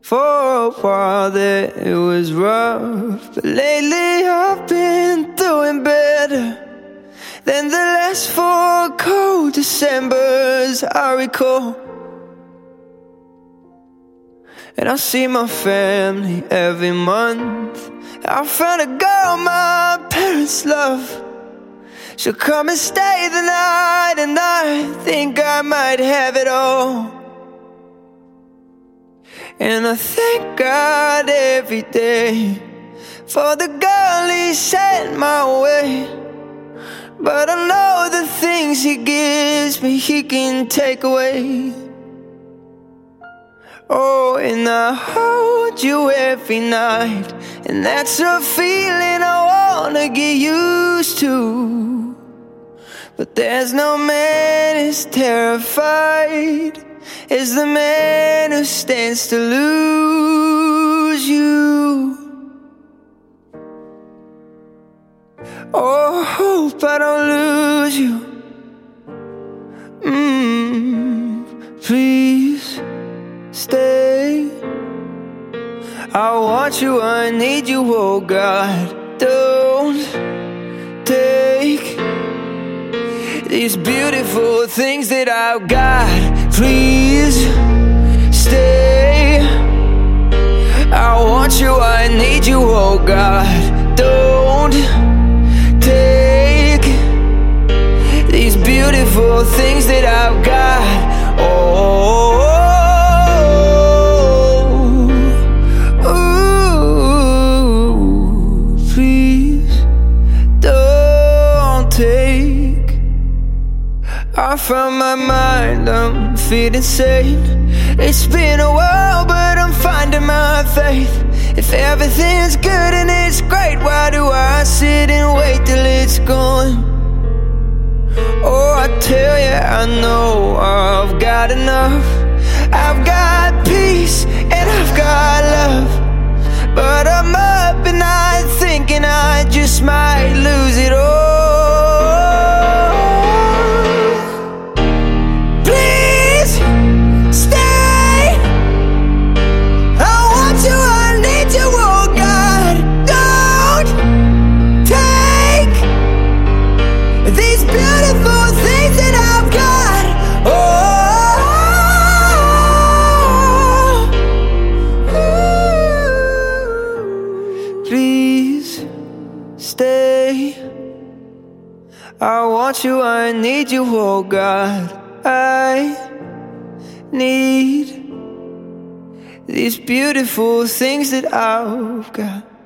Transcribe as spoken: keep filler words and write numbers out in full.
For a while there it was rough, but lately I've been doing better than the last four cold Decembers I recall. And I see my family every month. I found a girl my parents love. She'll come and stay the night, and I think I might have it all. And I thank God every day for the girl He sent my way. But I know the things He gives me He can take away. Oh, and I hold you every night, and that's a feeling I wanna get used to. But there's no man as terrified as the man who stands to lose you. Oh, hope I don't lose you. mm, Please stay. I want you, I need you, oh God. Don't take these beautiful things that I've got. Please stay. I want you, I need you, oh God. Don't take these beautiful things that I've got. Oh, ooh, please don't take. I found my mind, I'm feeling sane. It's been a while, but I'm finding my faith. If everything's good and it's great, why do I sit and wait till it's gone? Oh, I tell you, I know I've got enough. I've got peace and I've got love, but I'm up at night thinking I just might lose it all. Please stay. I want you, I need you, oh God. I need these beautiful things that I've got.